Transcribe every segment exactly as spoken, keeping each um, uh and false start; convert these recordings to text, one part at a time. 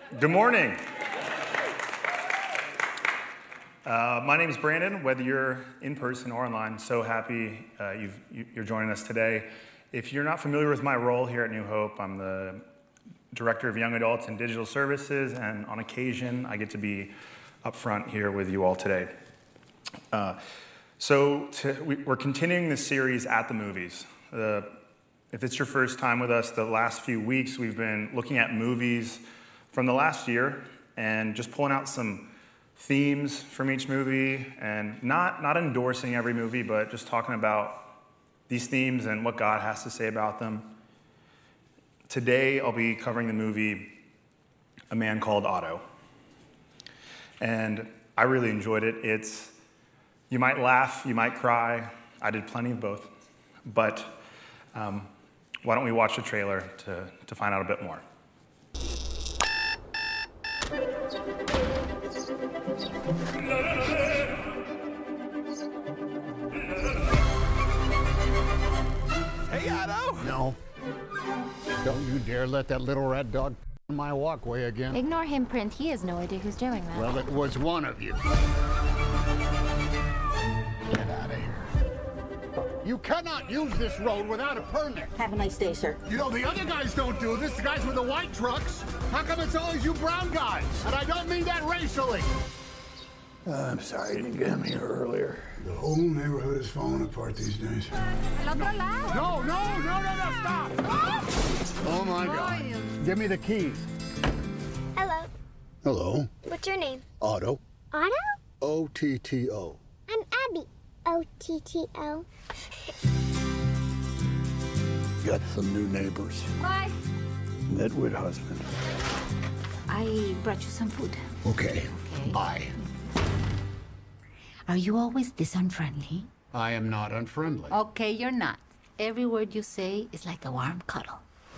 Good morning. Uh, my name is Brandon. Whether you're in person or online, so happy uh, you've, you're joining us today. If you're not familiar with my role here at New Hope, I'm the Director of Young Adults and Digital Services, and on occasion, I get to be up front here with you all today. Uh, so to, we, we're continuing this series at the movies. Uh, if it's your first time with us, the last few weeks we've been looking at movies from the last year and just pulling out some themes from each movie, and not, not endorsing every movie, but just talking about these themes and what God has to say about them. Today, I'll be covering the movie A Man Called Otto. And I really enjoyed it. It's, you might laugh, you might cry. I did plenty of both. But um, why don't we watch the trailer to, to find out a bit more. Hey, Otto! No. Don't you dare let that little rat dog on my walkway again. Ignore him, Print. He has no idea who's doing that. Well, it was one of you. Get out of here. You cannot use this road without a permit. Have a nice day, sir. You know, the other guys don't do this, the guys with the white trucks. How come it's always you brown guys? And I don't mean that racially. Uh, I'm sorry you didn't get him here earlier. The whole neighborhood is falling apart these days. No, no, no, no, no, no, stop! Oh, my God. Give me the keys. Hello. Hello. What's your name? Otto. Otto? O T T O. I'm Abby. O T T O. Got some new neighbors. Bye. Nitwit husband. I brought you some food. Okay. Okay. Bye. Are you always this unfriendly? I am not unfriendly. Okay, you're not. Every word you say is like a warm cuddle.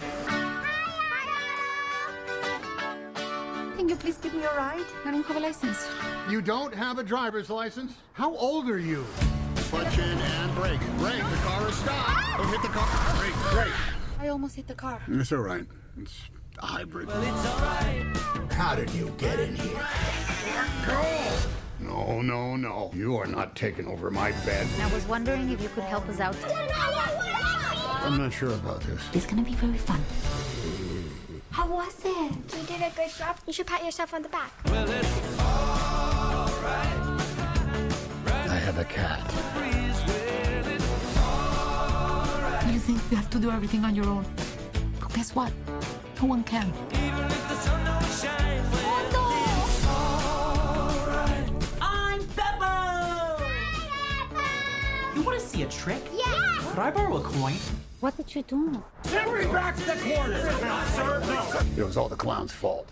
Can you please give me a ride? I don't have a license. You don't have a driver's license? How old are you? Clutch in and brake. Brake. The car is stopped. Don't hit the car. Brake. Brake. I almost hit the car. It's all right. It's a hybrid. Well, it's all right. How did you get in here? Go! No, no, no. You are not taking over my bed. I was wondering if you could help us out. I'm not sure about this. It's gonna be very fun. How was it? You did a good job. You should pat yourself on the back. Well, it's all right. I have a cat. Breeze with it. All right. You think you have to do everything on your own? But guess what? No one can. Even if the sun don't shine. Well, it's all right. I'm Peppo! You want to see a trick? Yeah! Could I borrow a coin? What did you do? Send me back to the corner! It was all the clown's fault.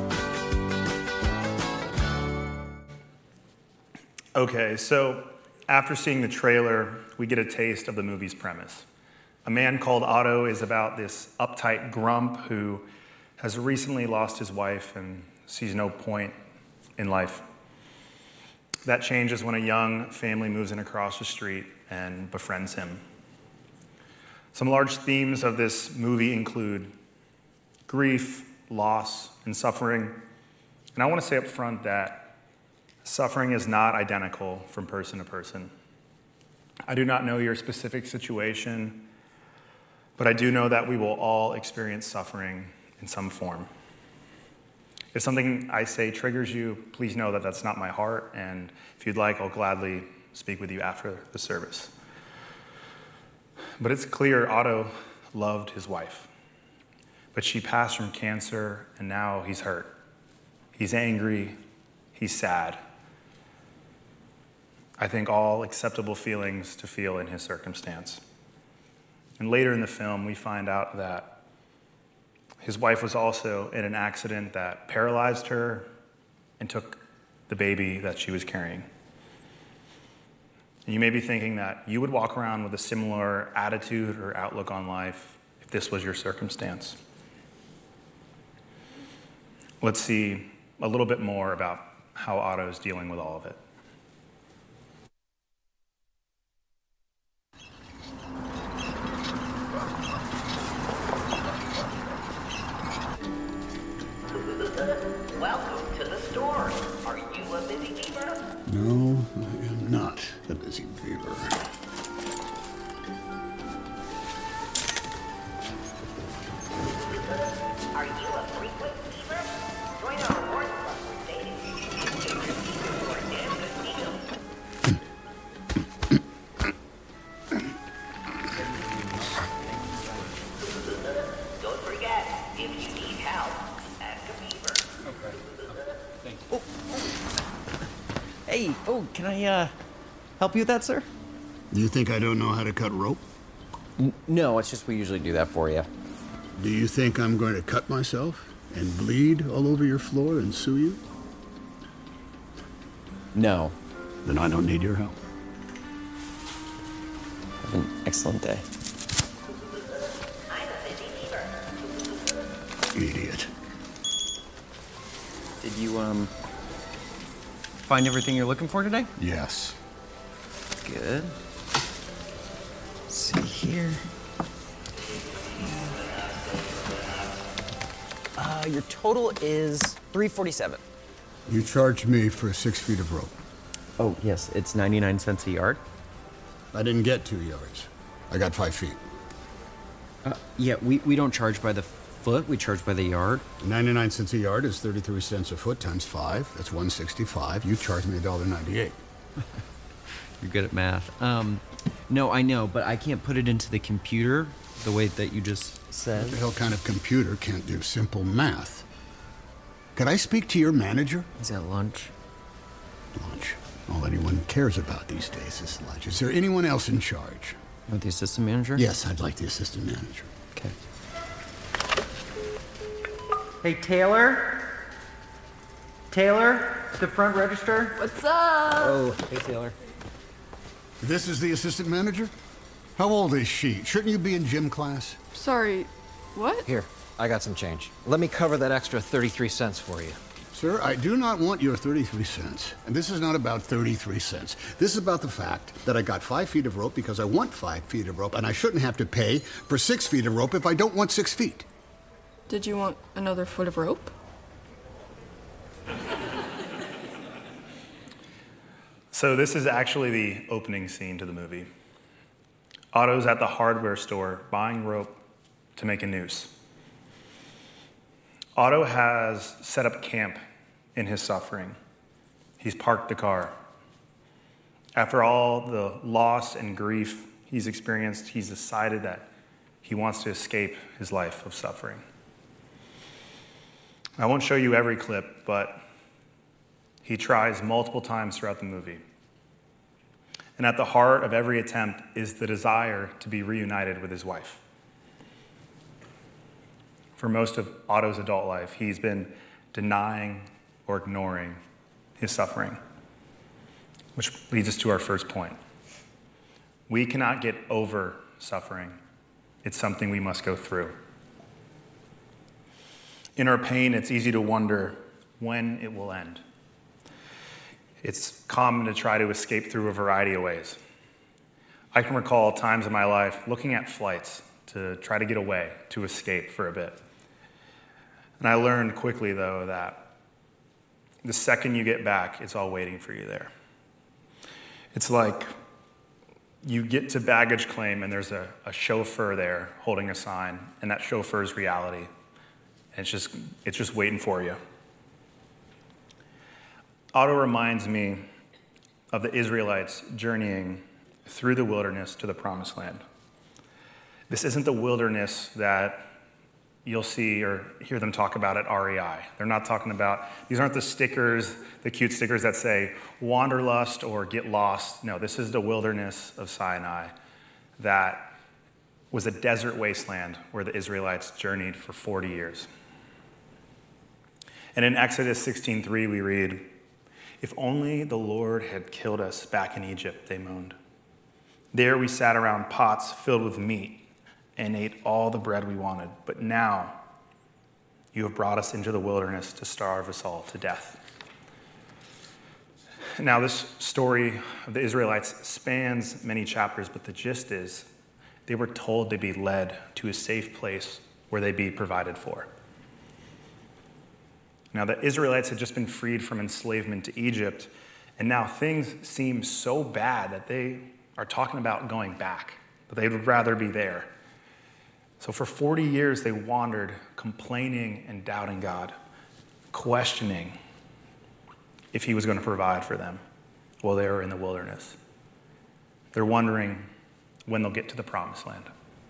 Okay, so after seeing the trailer, we get a taste of the movie's premise. A Man Called Otto is about this uptight grump who has recently lost his wife and sees no point in life. That changes when a young family moves in across the street and befriends him. Some large themes of this movie include grief, loss, and suffering. And I want to say up front that suffering is not identical from person to person. I do not know your specific situation, but I do know that we will all experience suffering in some form. If something I say triggers you, please know that that's not my heart, and if you'd like, I'll gladly speak with you after the service. But it's clear Otto loved his wife, but she passed from cancer, and now he's hurt. He's angry, he's sad. I think all acceptable feelings to feel in his circumstance. And later in the film, we find out that his wife was also in an accident that paralyzed her and took the baby that she was carrying. And you may be thinking that you would walk around with a similar attitude or outlook on life if this was your circumstance. Let's see a little bit more about how Otto is dealing with all of it. Welcome to the store. Are you a busy beaver? No, I am not a busy beaver. Are you a frequent beaver? Join our reward club for dating. Get your beaver for a damn good deal. Don't forget, if you need help, ask a beaver. Hey, oh, can I, uh, help you with that, sir? You think I don't know how to cut rope? N- no, it's just we usually do that for you. Do you think I'm going to cut myself and bleed all over your floor and sue you? No. Then I don't need your help. Have an excellent day. I'm a busy beaver. Idiot. Did you, um, find everything you're looking for today? Yes. Good. Let's see here. Uh, your total is three forty-seven. You charged me for six feet of rope. Oh, yes, it's ninety-nine cents a yard. I didn't get two yards. I got five feet. Uh, yeah, we, we don't charge by the foot, we charge by the yard. ninety-nine cents a yard is thirty-three cents a foot times five. That's one sixty-five. You charged me one dollar ninety-eight. You're good at math. Um, no, I know, but I can't put it into the computer the way that you just said. What the hell kind of computer can't do simple math? Could I speak to your manager? He's at lunch. Lunch. All anyone cares about these days is lunch. Is there anyone else in charge? Or the assistant manager? Yes, I'd like the assistant manager. Okay. Hey, Taylor? Taylor? The front register? What's up? Oh, hey, Taylor. This is the assistant manager? How old is she? Shouldn't you be in gym class? Sorry, what? Here, I got some change. Let me cover that extra thirty-three cents for you. Sir, I do not want your thirty-three cents. And this is not about thirty-three cents. This is about the fact that I got five feet of rope because I want five feet of rope, and I shouldn't have to pay for six feet of rope if I don't want six feet. Did you want another foot of rope? So this is actually the opening scene to the movie. Otto's at the hardware store buying rope to make a noose. Otto has set up camp in his suffering. He's parked the car. After all the loss and grief he's experienced, he's decided that he wants to escape his life of suffering. I won't show you every clip, but he tries multiple times throughout the movie. And at the heart of every attempt is the desire to be reunited with his wife. For most of Otto's adult life, he's been denying or ignoring his suffering, which leads us to our first point. We cannot get over suffering. It's something we must go through. In our pain, it's easy to wonder when it will end. It's common to try to escape through a variety of ways. I can recall times in my life looking at flights to try to get away, to escape for a bit. And I learned quickly, though, that the second you get back, it's all waiting for you there. It's like you get to baggage claim and there's a, a chauffeur there holding a sign, and that chauffeur's reality. And it's just, it's just waiting for you. Otto reminds me of the Israelites journeying through the wilderness to the promised land. This isn't the wilderness that you'll see or hear them talk about at R E I. They're not talking about, these aren't the stickers, the cute stickers that say wanderlust or get lost. No, this is the wilderness of Sinai that was a desert wasteland where the Israelites journeyed for forty years. And in Exodus sixteen three, we read, "If only the Lord had killed us back in Egypt," they moaned. "There we sat around pots filled with meat and ate all the bread we wanted. But now you have brought us into the wilderness to starve us all to death." Now, this story of the Israelites spans many chapters, but the gist is they were told to be led to a safe place where they'd be provided for. Now, the Israelites had just been freed from enslavement to Egypt, and now things seem so bad that they are talking about going back, that they would rather be there. So for forty years, they wandered, complaining and doubting God, questioning if he was going to provide for them while they were in the wilderness. They're wondering when they'll get to the promised land.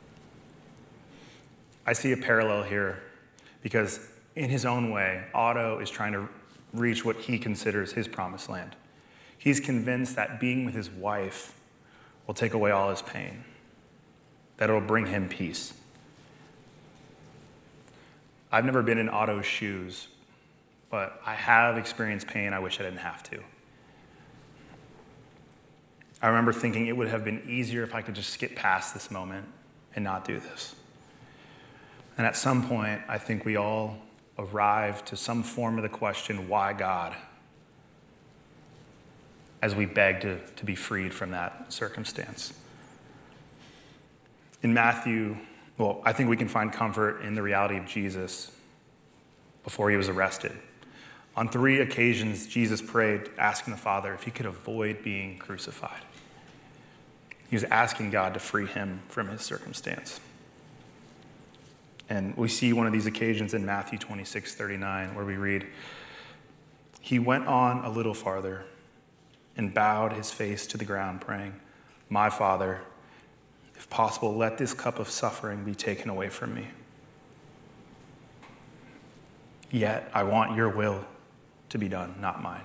I see a parallel here because in his own way, Otto is trying to reach what he considers his promised land. He's convinced that being with his wife will take away all his pain, that it'll bring him peace. I've never been in Otto's shoes, but I have experienced pain I wish I didn't have to. I remember thinking it would have been easier if I could just skip past this moment and not do this. And at some point, I think we all arrive to some form of the question, why God? As we beg to, to be freed from that circumstance. In Matthew, well, I think we can find comfort in the reality of Jesus before he was arrested. On three occasions, Jesus prayed, asking the Father if he could avoid being crucified. He was asking God to free him from his circumstance. And we see one of these occasions in Matthew twenty-six thirty-nine, where we read, "He went on a little farther and bowed his face to the ground, praying, 'My Father, if possible, let this cup of suffering be taken away from me. Yet I want your will to be done, not mine.'"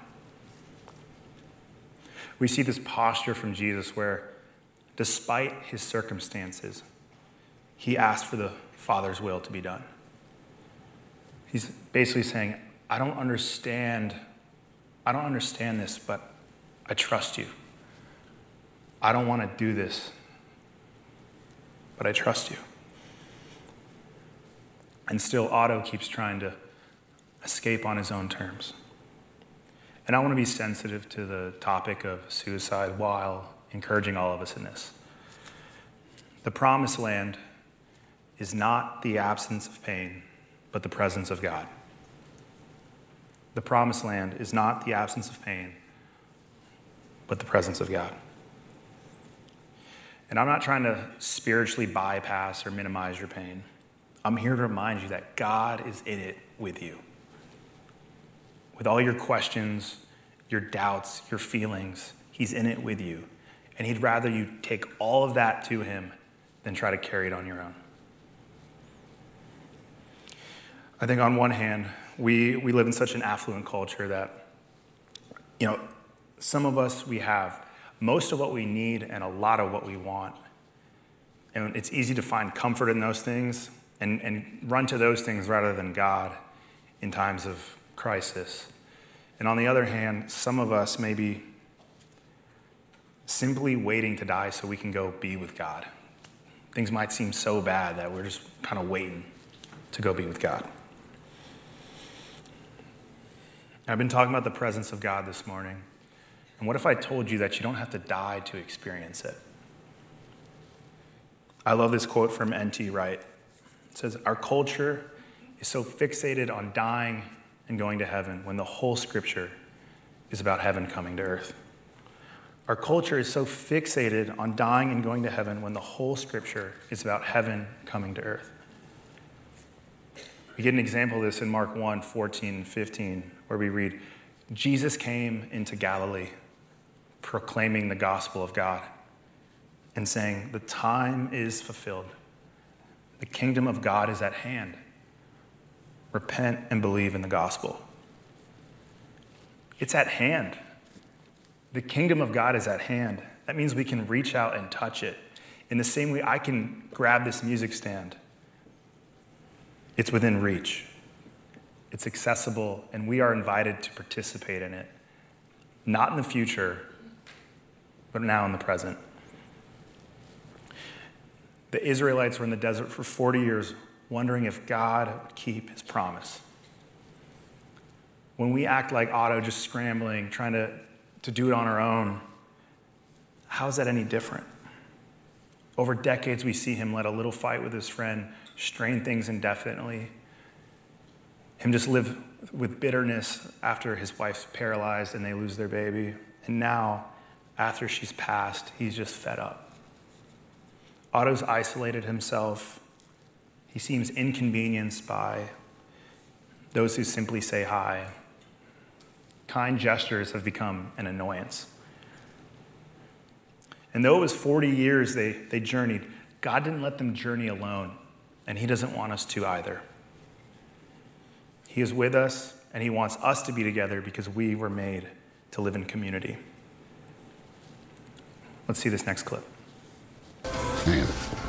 We see this posture from Jesus where, despite his circumstances, he asked for the Father's will to be done. He's basically saying, I don't understand, I don't understand this, but I trust you. I don't want to do this, but I trust you. And still, Otto keeps trying to escape on his own terms. And I want to be sensitive to the topic of suicide while encouraging all of us in this. The promised land is not the absence of pain, but the presence of God. The promised land is not the absence of pain, but the presence of God. And I'm not trying to spiritually bypass or minimize your pain. I'm here to remind you that God is in it with you. With all your questions, your doubts, your feelings, he's in it with you. And he'd rather you take all of that to him than try to carry it on your own. I think on one hand, we, we live in such an affluent culture that, you know, some of us, we have most of what we need and a lot of what we want. And it's easy to find comfort in those things and, and run to those things rather than God in times of crisis. And on the other hand, some of us may be simply waiting to die so we can go be with God. Things might seem so bad that we're just kind of waiting to go be with God. I've been talking about the presence of God this morning. And what if I told you that you don't have to die to experience it? I love this quote from N T Wright. It says, "Our culture is so fixated on dying and going to heaven when the whole scripture is about heaven coming to earth." Our culture is so fixated on dying and going to heaven when the whole scripture is about heaven coming to earth. We get an example of this in Mark one, fourteen and fifteen, where we read, "Jesus came into Galilee, proclaiming the gospel of God and saying, 'The time is fulfilled. The kingdom of God is at hand. Repent and believe in the gospel.'" It's at hand. The kingdom of God is at hand. That means we can reach out and touch it. In the same way I can grab this music stand. It's within reach. It's accessible, and we are invited to participate in it. Not in the future, but now in the present. The Israelites were in the desert for forty years, wondering if God would keep his promise. When we act like Otto, just scrambling, trying to, to do it on our own, how is that any different? Over decades, we see him let a little fight with his friend strain things indefinitely. Him just live with bitterness after his wife's paralyzed and they lose their baby. And now, after she's passed, he's just fed up. Otto's isolated himself. He seems inconvenienced by those who simply say hi. Kind gestures have become an annoyance. And though it was forty years they, they journeyed, God didn't let them journey alone, and he doesn't want us to either. He is with us, and he wants us to be together because we were made to live in community. Let's see this next clip. Uh-huh.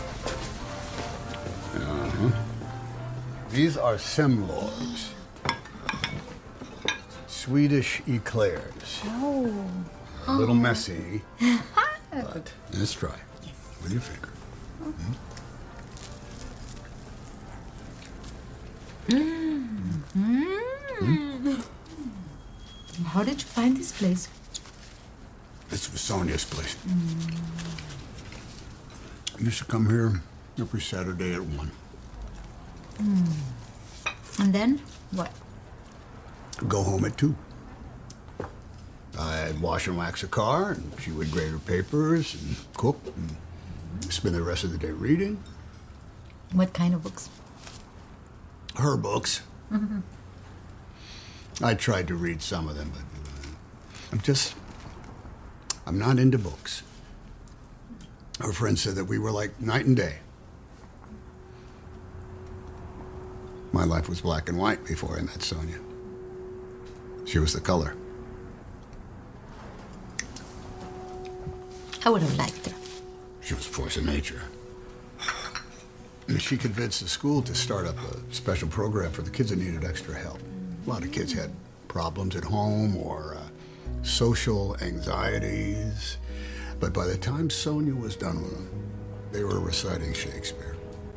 These are semlorgs. Swedish eclairs. Oh. A little messy, but let's try. With your finger. Mm. Mm. How did you find this place? This was Sonia's place. I used to come here every Saturday at one. Mm. And then what? Go home at two. I'd wash and wax a car, and she would grade her papers and cook and spend the rest of the day reading. What kind of books? Her books. Mm-hmm. I tried to read some of them, but uh, I'm just, I'm not into books. Her friend said that we were like night and day. My life was black and white before I met Sonia. She was the color. I would have liked her. She was a force of nature. And she convinced the school to start up a special program for the kids that needed extra help. A lot of kids had problems at home or uh, social anxieties. But by the time Sonia was done with them, they were reciting Shakespeare.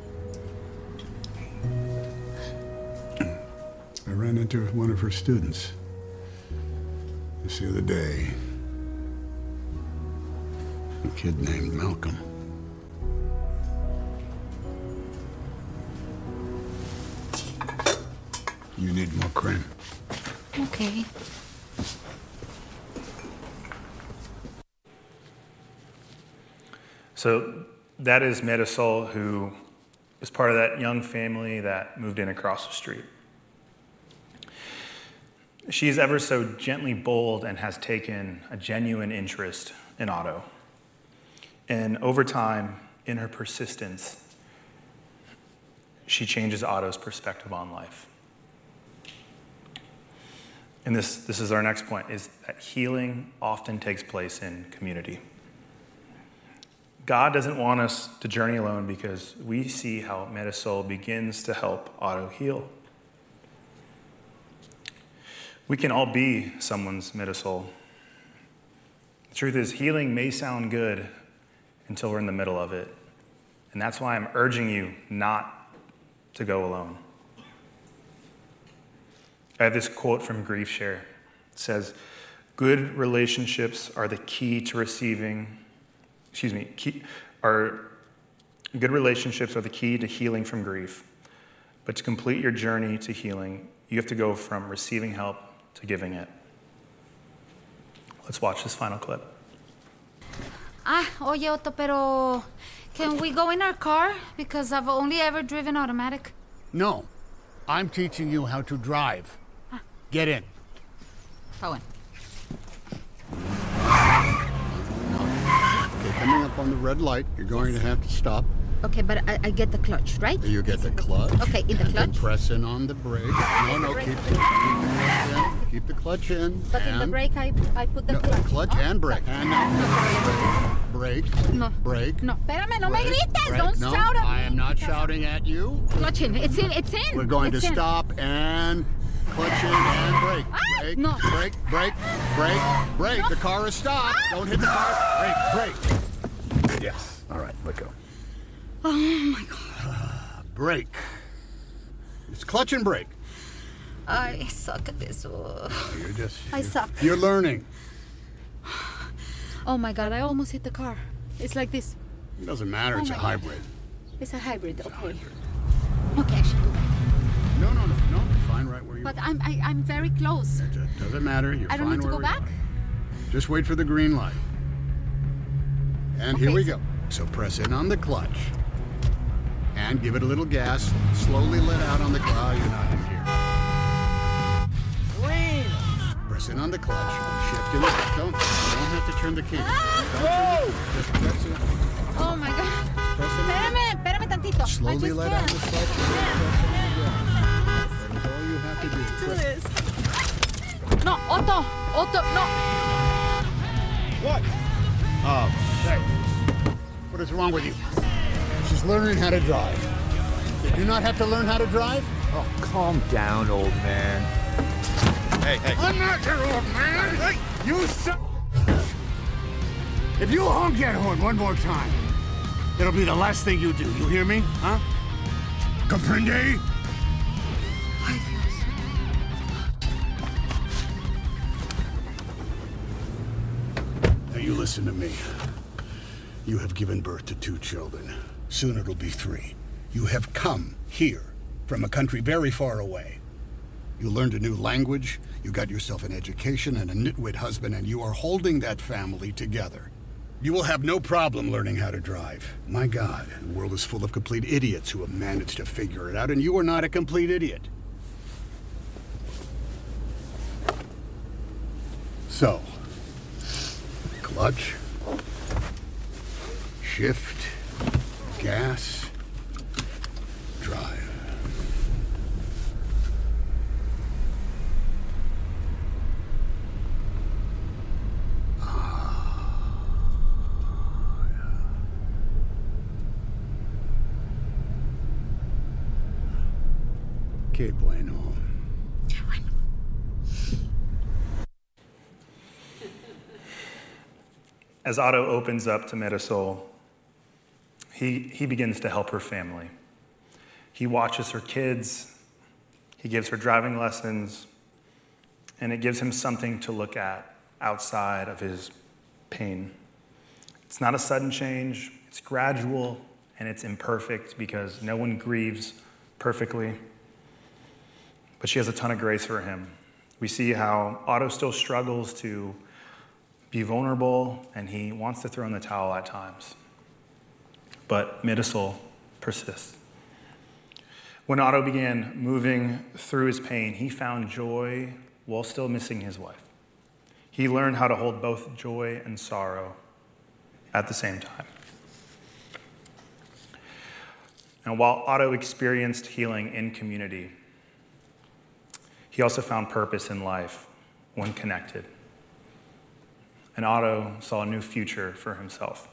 I ran into one of her students just the other day. A kid named Malcolm. You need more cream. Okay. So that is Marisol, who is part of that young family that moved in across the street. She's ever so gently bold and has taken a genuine interest in Otto. And over time, in her persistence, she changes Otto's perspective on life. And this, this is our next point, is that healing often takes place in community. God doesn't want us to journey alone because we see how Marisol begins to help Otto heal. We can all be someone's Marisol. The truth is, healing may sound good until we're in the middle of it. And that's why I'm urging you not to go alone. I have this quote from Grief Share. It says, good relationships are the key to receiving, excuse me, key, are, good relationships are the key to healing from grief. But to complete your journey to healing, you have to go from receiving help to giving it. Let's watch this final clip. Ah, oye, Otto, pero can we go in our car? Because I've only ever driven automatic. No. I'm teaching you how to drive. Ah. Get in. Owen. Okay, coming up on the red light, you're going to have to stop. Okay, but I, I get the clutch, right? You get the clutch. Okay, in the and then clutch? press in on the brake. No, no, keep, keep the clutch in. Keep the clutch in. But and in the brake, I, I put the no, clutch. clutch Oh. and brake. And now, brake. No. Brake. No, espérame, no me brake, grites. brake. Don't no, shout at me. I am not shouting at you. Clutch in. It's in. It's in. We're going it's to in. stop and clutch in and brake. Ah, Brake, no. brake, brake, brake, brake. No. The car is stopped. Ah. Don't hit the car. Brake, brake. Yes. All right, let go. Oh, my God. Brake. It's clutch and brake. I suck at this. Oh. You're just. I you're, suck. You're learning. Oh, my God. I almost hit the car. It's like this. It doesn't matter. Oh It's a my God. hybrid. It's a hybrid. It's a Okay. hybrid. Okay, I should do that. No, no, no, no. Fine. fine right where you But are. I'm I, I'm very close. It doesn't matter. You're I don't fine need to where go we back? are. Just wait for the green light. And here Okay, we so- go. So press in on the clutch. And give it a little gas. Slowly let out on the clutch. You're not in gear. Green. Press in on the clutch. Shift in. Don't, you don't have to turn the key. Don't turn the key. Just press it. Oh my God. Press it. Espérame, espérame tantito. I Slowly just let can't. out the clutch. That is all you have to do. Do Press- this. No, Otto, Otto, no. What? Oh, shit. What is wrong with you? She's learning how to drive. Did you not have to learn how to drive? Oh, calm down, old man. Hey, hey. I'm not your old man. Hey, you son. If you honk that horn one more time, it'll be the last thing you do. You hear me? Huh? Comprende? Now you listen to me. You have given birth to two children. Soon it'll be three. You have come here from a country very far away. You learned a new language, you got yourself an education and a nitwit husband, and you are holding that family together. You will have no problem learning how to drive. My God, the world is full of complete idiots who have managed to figure it out, and you are not a complete idiot. So, clutch, shift, gas, drive. Que bueno. As Otto opens up to Marisol, he, he begins to help her family. He watches her kids, he gives her driving lessons, and it gives him something to look at outside of his pain. It's not a sudden change, it's gradual, and it's imperfect because no one grieves perfectly. But she has a ton of grace for him. We see how Otto still struggles to be vulnerable, and he wants to throw in the towel at times. But Marisol persists. When Otto began moving through his pain, he found joy while still missing his wife. He learned how to hold both joy and sorrow at the same time. And while Otto experienced healing in community, he also found purpose in life when connected. And Otto saw a new future for himself.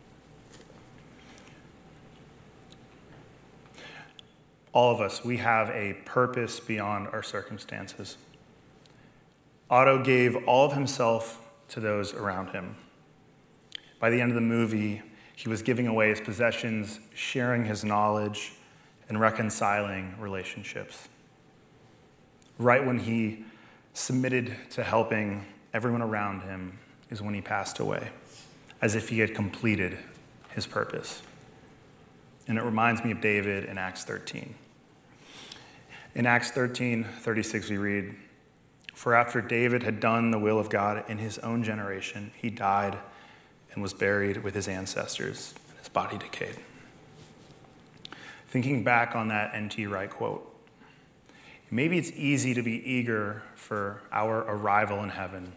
All of us, we have a purpose beyond our circumstances. Otto gave all of himself to those around him. By the end of the movie, he was giving away his possessions, sharing his knowledge, and reconciling relationships. Right when he submitted to helping everyone around him is when he passed away, as if he had completed his purpose. And it reminds me of David in Acts thirteen. In Acts thirteen thirty-six, we read, "For after David had done the will of God in his own generation, he died and was buried with his ancestors, and his body decayed." Thinking back on that N T Wright quote, maybe it's easy to be eager for our arrival in heaven.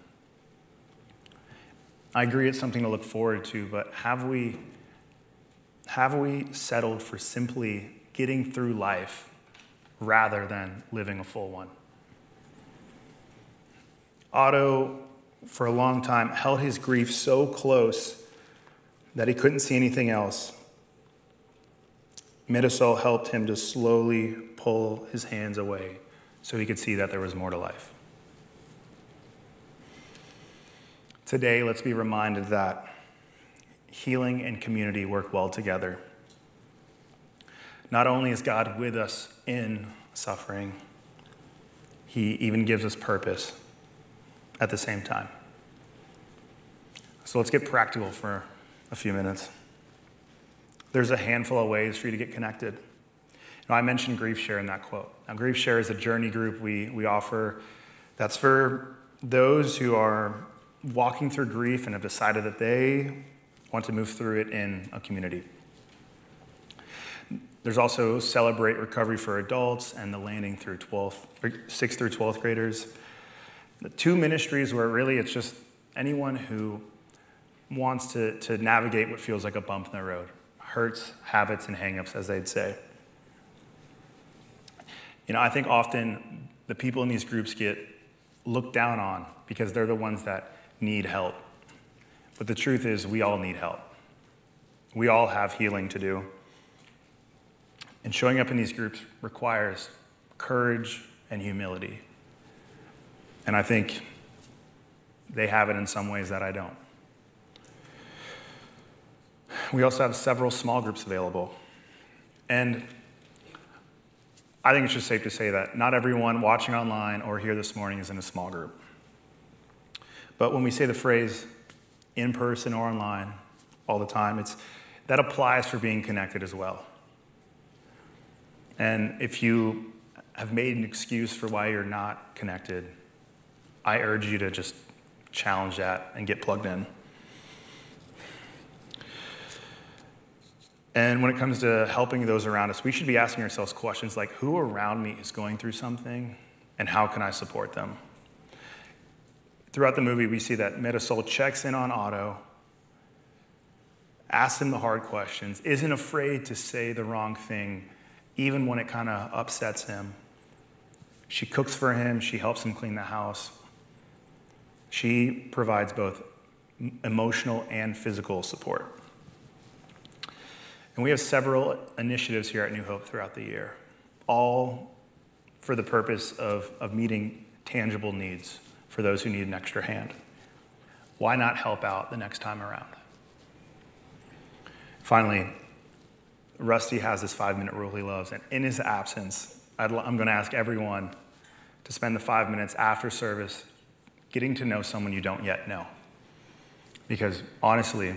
I agree it's something to look forward to, but have we, have we settled for simply getting through life rather than living a full one? Otto, for a long time, held his grief so close that he couldn't see anything else. Marisol helped him to slowly pull his hands away so he could see that there was more to life. Today, let's be reminded that healing and community work well together. Not only is God with us in suffering, he even gives us purpose at the same time. So let's get practical for a few minutes. There's a handful of ways for you to get connected. Now, I mentioned Grief Share in that quote. Now, Grief Share is a journey group we, we offer that's for those who are walking through grief and have decided that they want to move through it in a community. There's also Celebrate Recovery for Adults and the Landing through twelfth, sixth through twelfth graders. The two ministries where really it's just anyone who wants to, to navigate what feels like a bump in the road. Hurts, habits, and hangups, as they'd say. You know, I think often the people in these groups get looked down on because they're the ones that need help. But the truth is, we all need help. We all have healing to do. And showing up in these groups requires courage and humility. And I think they have it in some ways that I don't. We also have several small groups available. And I think it's just safe to say that not everyone watching online or here this morning is in a small group. But when we say the phrase in person or online all the time, it's, that applies for being connected as well. And if you have made an excuse for why you're not connected, I urge you to just challenge that and get plugged in. And when it comes to helping those around us, we should be asking ourselves questions like, who around me is going through something, and how can I support them? Throughout the movie, we see that Metasol checks in on Otto, asks him the hard questions, isn't afraid to say the wrong thing, even when it kind of upsets him. She cooks for him, she helps him clean the house. She provides both emotional and physical support. And we have several initiatives here at New Hope throughout the year, all for the purpose of, of meeting tangible needs for those who need an extra hand. Why not help out the next time around? Finally, Rusty has this five-minute rule he loves, and in his absence, I'd, I'm going to ask everyone to spend the five minutes after service getting to know someone you don't yet know. Because honestly,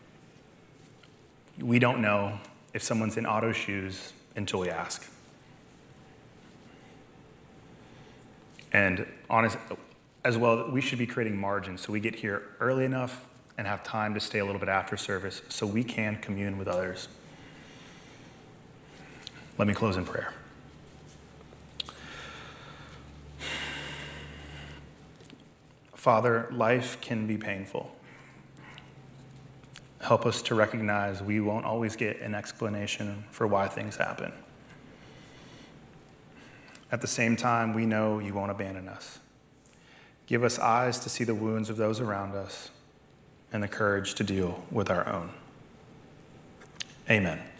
we don't know if someone's in Otto's shoes until we ask. And honest, as well, we should be creating margins so we get here early enough and have time to stay a little bit after service so we can commune with others. Let me close in prayer. Father, life can be painful. Help us to recognize we won't always get an explanation for why things happen. At the same time, we know you won't abandon us. Give us eyes to see the wounds of those around us and the courage to deal with our own. Amen.